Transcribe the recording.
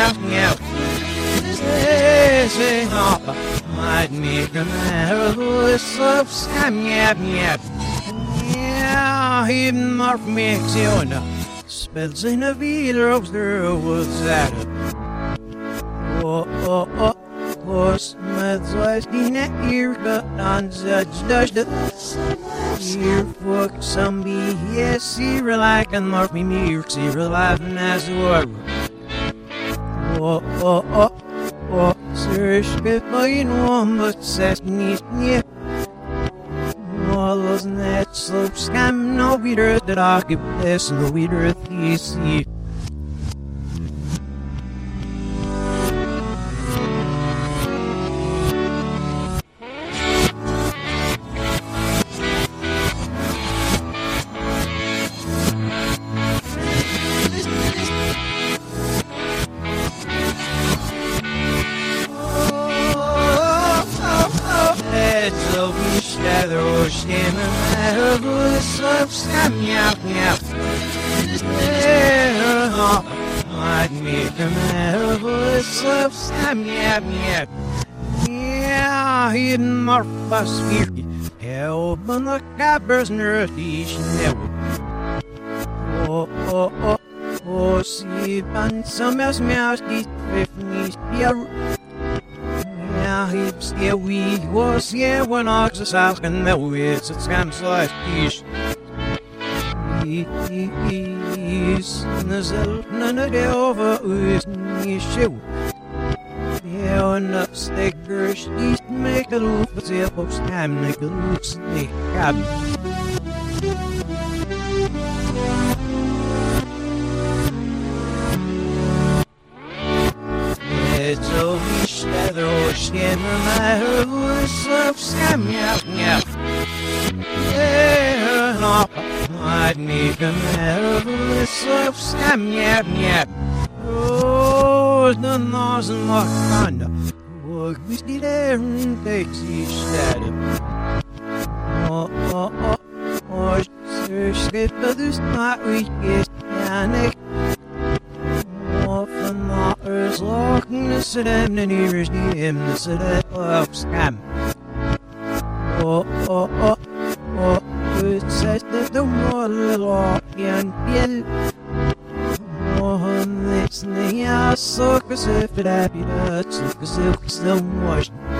I'd make a marvelous of Sam, yap. Yeah, even Mark makes you know. Spells in a wheel of the woods at it. Smith's was in a ear cut on such dust. Here for some be, yes, see, like and mark me, see, laughing as well. Sir, skip my one, but says me, yeah. All those net slopes, scam, no weeder, that I give this, no weeder, see. I'd make a marvelous of Sam, yap. Yeah, hidden Marfus Fury, help on the cappers nerdish never. See, and some else mouse, these 50s, yeah, heaps, yeah, we was, yeah, when ox is asking the wits, it's scams like fish. None of the over is me show. Yeah, and up stickers, these make a loop, but the folks time make a loop, snake cab. It's a wish that the ocean matter was of scam, yap. Yeah, no. I'd make a marvelous of Sam, yap. Oh, the nose and more thunder. Work with the air and takes each shadow. Sir, skip to this night we get panic. Often the earth's locking the sedan and here's the hymness of scam. It says that the water can feel. It's the ass, so cause if it happy, that's so much.